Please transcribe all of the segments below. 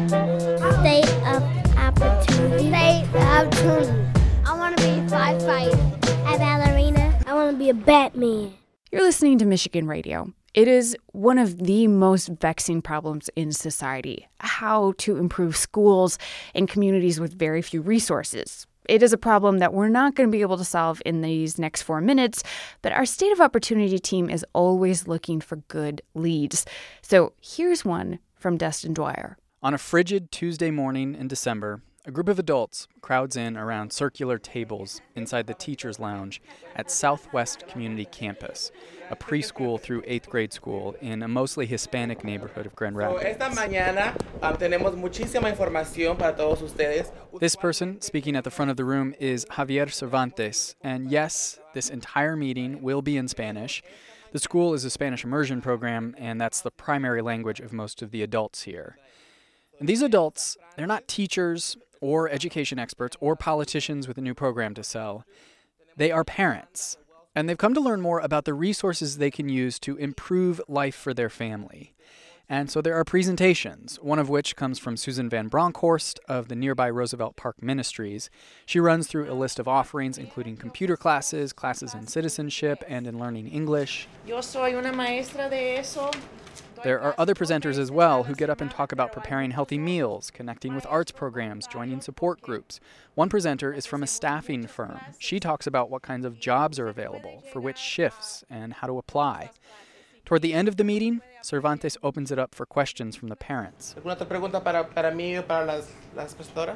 State of opportunity. State of opportunity. I want to be a firefighter, a ballerina. I want to be a Batman. You're listening to Michigan Radio. It is one of the most vexing problems in society, how to improve schools in communities with very few resources. It is a problem that we're not going to be able to solve in these next 4 minutes, but our State of Opportunity team is always looking for good leads. So here's one from Dustin Dwyer. On a frigid Tuesday morning in December, a group of adults crowds in around circular tables inside the teacher's lounge at Southwest Community Campus, a preschool through 8th grade school in a mostly Hispanic neighborhood of Grand Rapids. This person speaking at the front of the room is Javier Cervantes, and yes, this entire meeting will be in Spanish. The school is a Spanish immersion program, and that's the primary language of most of the adults here. And these adults, they're not teachers or education experts or politicians with a new program to sell. They are parents, and they've come to learn more about the resources they can use to improve life for their family. And so there are presentations, one of which comes from Susan Van Bronckhorst of the nearby Roosevelt Park Ministries. She runs through a list of offerings, including computer classes, classes in citizenship, and in learning English. Yo soy una maestra de eso. There are other presenters as well who get up and talk about preparing healthy meals, connecting with arts programs, joining support groups. One presenter is from a staffing firm. She talks about what kinds of jobs are available, for which shifts, and how to apply. Toward the end of the meeting, Cervantes opens it up for questions from the parents. ¿Alguna otra pregunta para mí o para las prestadoras?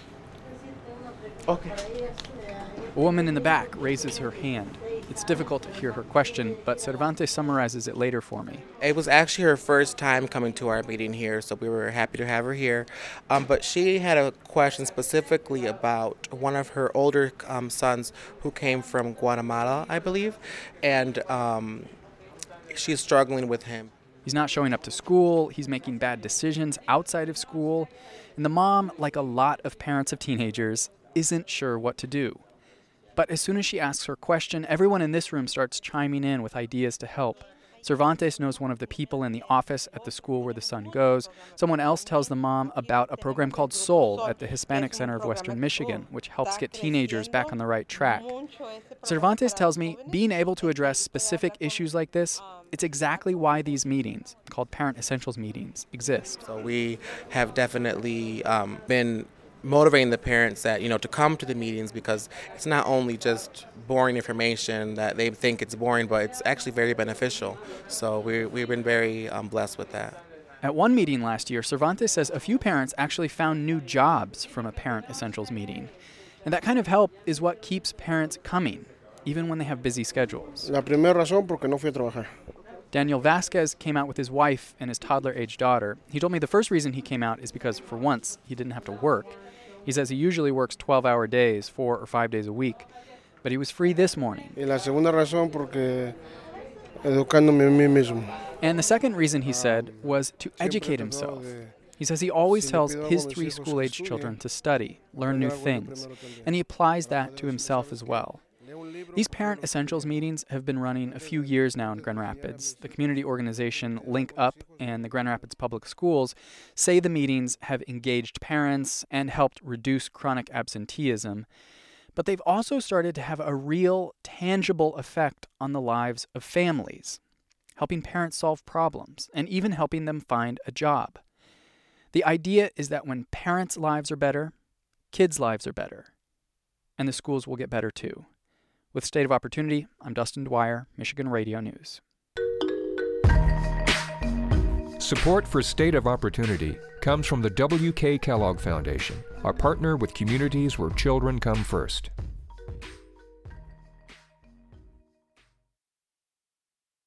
Okay. A woman in the back raises her hand. It's difficult to hear her question, but Cervantes summarizes it later for me. It was actually her first time coming to our meeting here, so we were happy to have her here. But she had a question specifically about one of her older sons who came from Guatemala, I believe, and she's struggling with him. He's not showing up to school, he's making bad decisions outside of school, and the mom, like a lot of parents of teenagers, isn't sure what to do. But as soon as she asks her question, everyone in this room starts chiming in with ideas to help. Cervantes knows one of the people in the office at the school where the son goes. Someone else tells the mom about a program called SOUL at the Hispanic Center of Western Michigan, which helps get teenagers back on the right track. Cervantes tells me being able to address specific issues like this, it's exactly why these meetings, called Parent Essentials meetings, exist. So we have definitely been motivating the parents that, to come to the meetings, because it's not only just boring information that they think it's boring, but it's actually very beneficial. So we've been very blessed with that. At one meeting last year, Cervantes says a few parents actually found new jobs from a Parent Essentials meeting. And that kind of help is what keeps parents coming, even when they have busy schedules. La primera razón porque no fui a trabajar. Daniel Vasquez came out with his wife and his toddler-aged daughter. He told me the first reason he came out is because, for once, he didn't have to work. He says he usually works 12-hour days, 4 or 5 days a week. But he was free this morning. Y la segunda razón porque educándome a mí mismo. And the second reason, he said, was to educate himself. He says he always tells his 3 school-age children to study, learn new things, and he applies that to himself as well. These Parent Essentials meetings have been running a few years now in Grand Rapids. The community organization Link Up and the Grand Rapids Public Schools say the meetings have engaged parents and helped reduce chronic absenteeism. But they've also started to have a real, tangible effect on the lives of families, helping parents solve problems and even helping them find a job. The idea is that when parents' lives are better, kids' lives are better, and the schools will get better too. With State of Opportunity, I'm Dustin Dwyer, Michigan Radio News. Support for State of Opportunity comes from the W.K. Kellogg Foundation, a partner with communities where children come first.